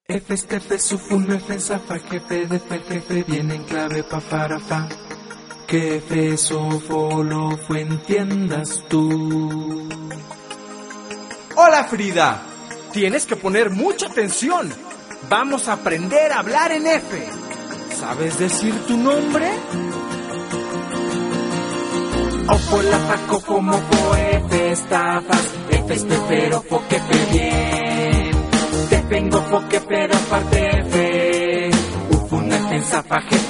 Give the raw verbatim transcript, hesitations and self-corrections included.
F, estefe, sufun, F, zafa, jefe, defe, jefe, viene en clave pa, para, fa. Que F, sofo, lo, fue, entiendas tú. Hola Frida, tienes que poner mucha atención. Vamos a aprender a hablar en F. ¿Sabes decir tu nombre? Ofo, la, fa, cofo, mofo, F, estafas, F, estefero, fo, que fe, bien. Te vengo, fo, que pero aparte F. Ufun, F, zafa, jefe,